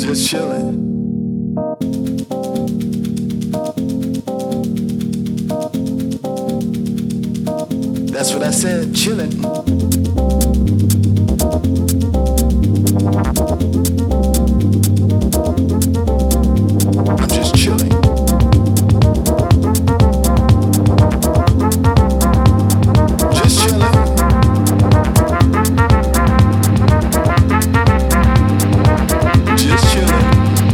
Just chillin'. That's what I said, chillin'. I'm just chilling. Just chilling. Just chilling.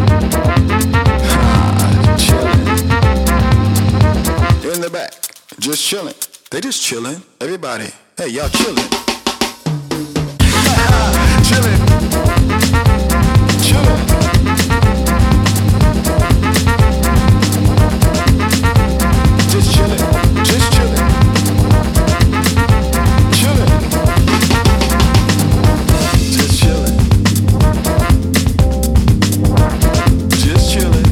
Chilling. In the back. Just chilling. They just chilling. Everybody. Hey, y'all chilling. Chilling. Chilling. Just chillin', just chillin', chillin', just chillin', just chillin'.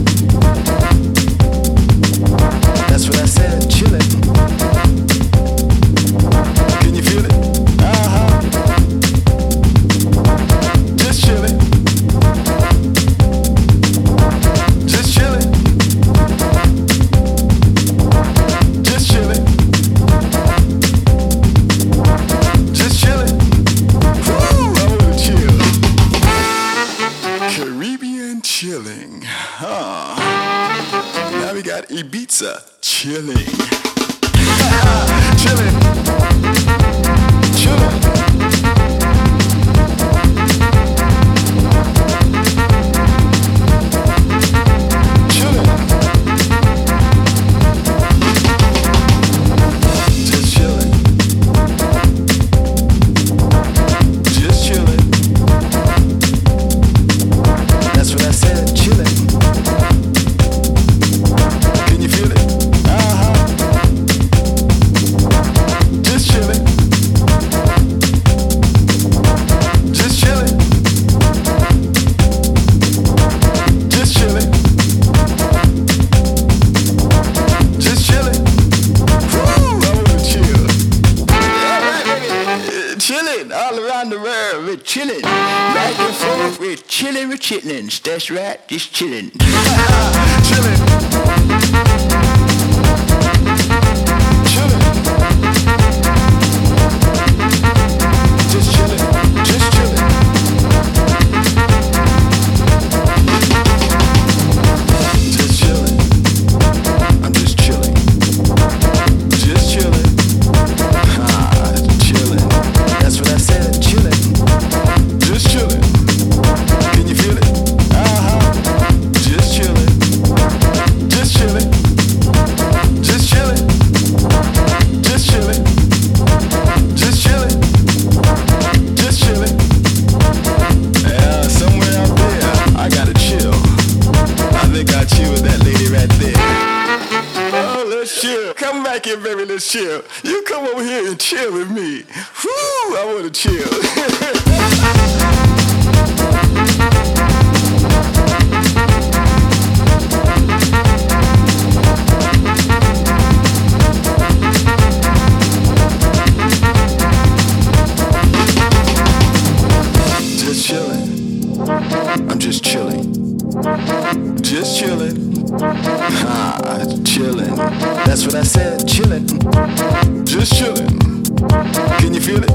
That's what I said, chillin'. Can you feel it? Just chillin', just chillin'. Just chillin'. Just chillin'. Woo, I wanna chill. Caribbean chilling. Now we got Ibiza chilling. Chillin'. Chillin'. Chillin', back and forth, we're chillin', we're chillin'. That's right, just chillin'. Chillin'. Chillin'. Just chillin', just chillin'. Just chillin'. I'm just chillin'. Just chillin'. Chillin'. That's what I said, chillin'. Just chillin'. Can you feel it? Just chillin'. Just chillin'. Just chillin'. Just chillin'. Just chillin'. Just chillin'. Yeah, somewhere out there, I gotta chill. I think I'll chill with that lady right there. Oh, let's chill. Come back here, baby, let's chill. You come over here and chill with me. Whoo, I wanna chill. Just chillin'. I'm just chillin'. Just chillin'. Chillin'. That's what I said, chillin'. Just chillin'. Can you feel it?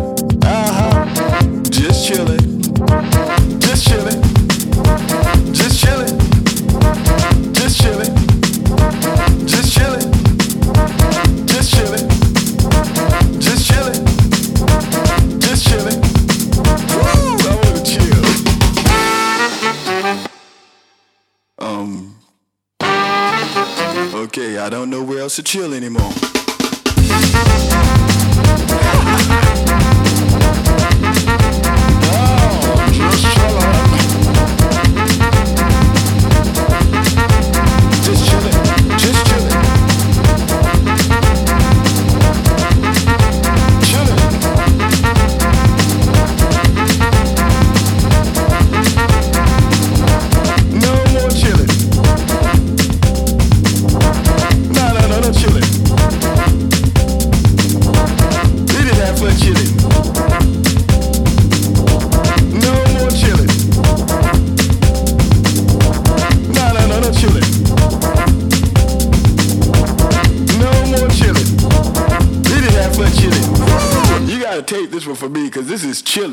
Just chillin'. Just chillin'. Just chillin'. Just chillin'. Just chillin'. Just chillin'. Just chillin'. Just chillin'. Woo, I wanna chill. Okay, I don't know where else to chill anymore. Just chillin'. Just chillin'. Just chillin'. Chillin'. No more chillin'. No chillin'. We didn't have fun tape this one for me because this is chilling.